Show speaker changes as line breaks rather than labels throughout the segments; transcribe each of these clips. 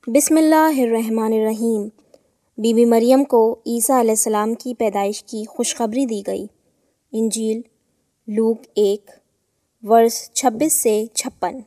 بسم اللہ الرحمن الرحیم۔ بی بی مریم کو عیسیٰ علیہ السلام کی پیدائش کی خوشخبری دی گئی۔ انجیل لوک 1 ورس 26 سے 56۔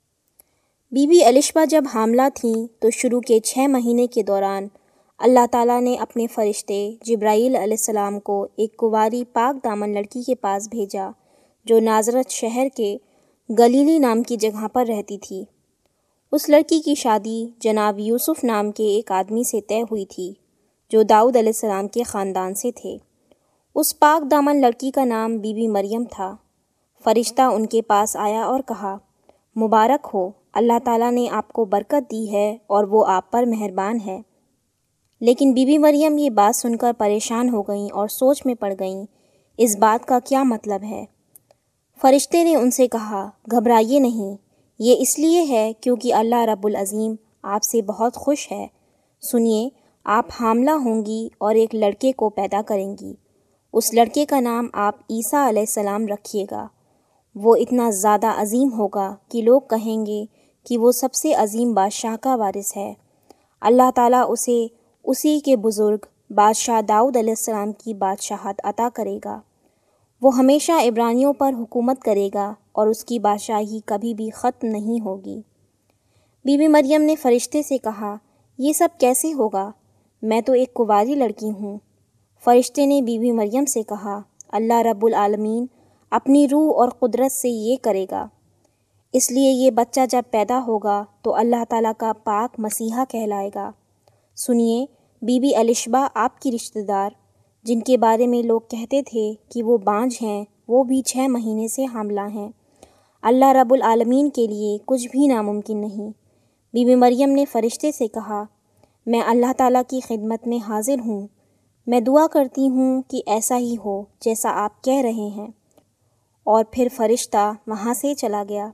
بی بی الشبہ جب حاملہ تھیں تو شروع کے 6 مہینے کے دوران اللہ تعالیٰ نے اپنے فرشتے جبرائیل علیہ السلام کو ایک کنواری پاک دامن لڑکی کے پاس بھیجا جو نازرت شہر کے گلیلی نام کی جگہ پر رہتی تھی۔ اس لڑکی کی شادی جناب یوسف نام کے ایک آدمی سے طے ہوئی تھی جو داؤد علیہ السلام کے خاندان سے تھے۔ اس پاک دامن لڑکی کا نام بی بی مریم تھا۔ فرشتہ ان کے پاس آیا اور کہا، مبارک ہو، اللہ تعالیٰ نے آپ کو برکت دی ہے اور وہ آپ پر مہربان ہے۔ لیکن بی بی مریم یہ بات سن کر پریشان ہو گئیں اور سوچ میں پڑ گئیں، اس بات کا کیا مطلب ہے؟ فرشتے نے ان سے کہا، گھبرائیے نہیں، یہ اس لیے ہے کیونکہ اللہ رب العظیم آپ سے بہت خوش ہے۔ سنیے، آپ حاملہ ہوں گی اور ایک لڑکے کو پیدا کریں گی۔ اس لڑکے کا نام آپ عیسیٰ علیہ السلام رکھیے گا۔ وہ اتنا زیادہ عظیم ہوگا کہ لوگ کہیں گے کہ وہ سب سے عظیم بادشاہ کا وارث ہے۔ اللہ تعالیٰ اسے اسی کے بزرگ بادشاہ داؤد علیہ السلام کی بادشاہت عطا کرے گا۔ وہ ہمیشہ عبرانیوں پر حکومت کرے گا اور اس کی بادشاہی کبھی بھی ختم نہیں ہوگی۔ بی بی مریم نے فرشتے سے کہا، یہ سب کیسے ہوگا؟ میں تو ایک کنواری لڑکی ہوں۔ فرشتے نے بی بی مریم سے کہا، اللہ رب العالمین اپنی روح اور قدرت سے یہ کرے گا۔ اس لیے یہ بچہ جب پیدا ہوگا تو اللہ تعالیٰ کا پاک مسیحا کہلائے گا۔ سنیے، بی بی الشبہ آپ کی رشتہ دار، جن کے بارے میں لوگ کہتے تھے کہ وہ بانجھ ہیں، وہ بھی 6 مہینے سے حاملہ ہیں۔ اللہ رب العالمین کے لیے کچھ بھی ناممکن نہیں۔ بی بی مریم نے فرشتے سے کہا، میں اللہ تعالیٰ کی خدمت میں حاضر ہوں، میں دعا کرتی ہوں کہ ایسا ہی ہو جیسا آپ کہہ رہے ہیں۔ اور پھر فرشتہ وہاں سے چلا گیا۔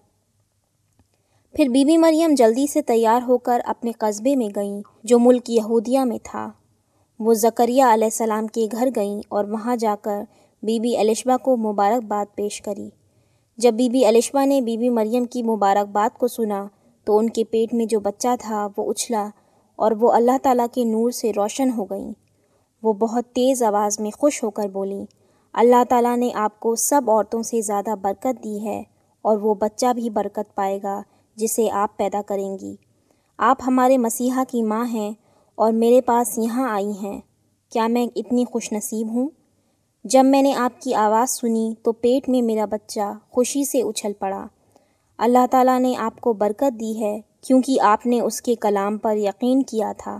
پھر بی بی مریم جلدی سے تیار ہو کر اپنے قصبے میں گئیں جو ملک یہودیہ میں تھا۔ وہ زکریا علیہ السلام کے گھر گئیں اور وہاں جا کر بی بی الشبہ کو مبارکباد پیش کری۔ جب بی بی الشبہ نے بی بی مریم کی مبارکباد کو سنا تو ان کے پیٹ میں جو بچہ تھا وہ اچھلا اور وہ اللہ تعالیٰ کے نور سے روشن ہو گئیں۔ وہ بہت تیز آواز میں خوش ہو کر بولیں، اللہ تعالیٰ نے آپ کو سب عورتوں سے زیادہ برکت دی ہے اور وہ بچہ بھی برکت پائے گا جسے آپ پیدا کریں گی۔ آپ ہمارے مسیحا کی ماں ہیں اور میرے پاس یہاں آئی ہیں۔ کیا میں اتنی خوش نصیب ہوں؟ جب میں نے آپ کی آواز سنی تو پیٹ میں میرا بچہ خوشی سے اچھل پڑا۔ اللہ تعالیٰ نے آپ کو برکت دی ہے کیونکہ آپ نے اس کے کلام پر یقین کیا تھا۔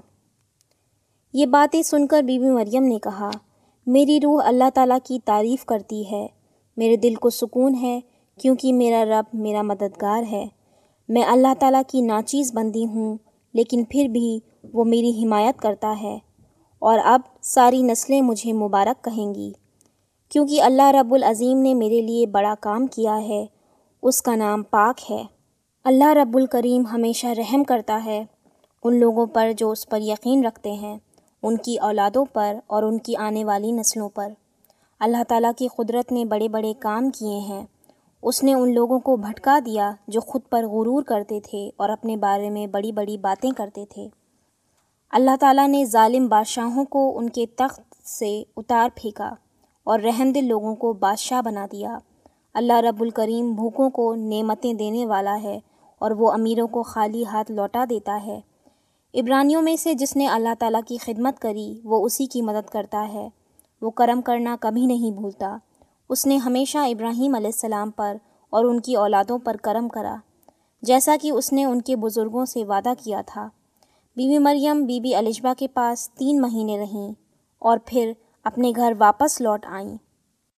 یہ باتیں سن کر بی بی مریم نے کہا، میری روح اللہ تعالیٰ کی تعریف کرتی ہے، میرے دل کو سکون ہے کیونکہ میرا رب میرا مددگار ہے۔ میں اللہ تعالیٰ کی ناچیز بندی ہوں لیکن پھر بھی وہ میری حمایت کرتا ہے، اور اب ساری نسلیں مجھے مبارک کہیں گی کیونکہ اللہ رب العظیم نے میرے لیے بڑا کام کیا ہے، اس کا نام پاک ہے۔ اللہ رب الکریم ہمیشہ رحم کرتا ہے ان لوگوں پر جو اس پر یقین رکھتے ہیں، ان کی اولادوں پر اور ان کی آنے والی نسلوں پر۔ اللہ تعالیٰ کی قدرت نے بڑے بڑے کام کیے ہیں۔ اس نے ان لوگوں کو بھٹکا دیا جو خود پر غرور کرتے تھے اور اپنے بارے میں بڑی بڑی باتیں کرتے تھے۔ اللہ تعالیٰ نے ظالم بادشاہوں کو ان کے تخت سے اتار پھینکا اور رحم دل لوگوں کو بادشاہ بنا دیا۔ اللہ رب الکریم بھوکوں کو نعمتیں دینے والا ہے اور وہ امیروں کو خالی ہاتھ لوٹا دیتا ہے۔ عبرانیوں میں سے جس نے اللہ تعالیٰ کی خدمت کری وہ اسی کی مدد کرتا ہے۔ وہ کرم کرنا کبھی نہیں بھولتا۔ اس نے ہمیشہ ابراہیم علیہ السلام پر اور ان کی اولادوں پر کرم کرا، جیسا کہ اس نے ان کے بزرگوں سے وعدہ کیا تھا۔ بی بی مریم بی بی الشبہ کے پاس 3 مہینے رہیں اور پھر اپنے گھر واپس لوٹ آئیں۔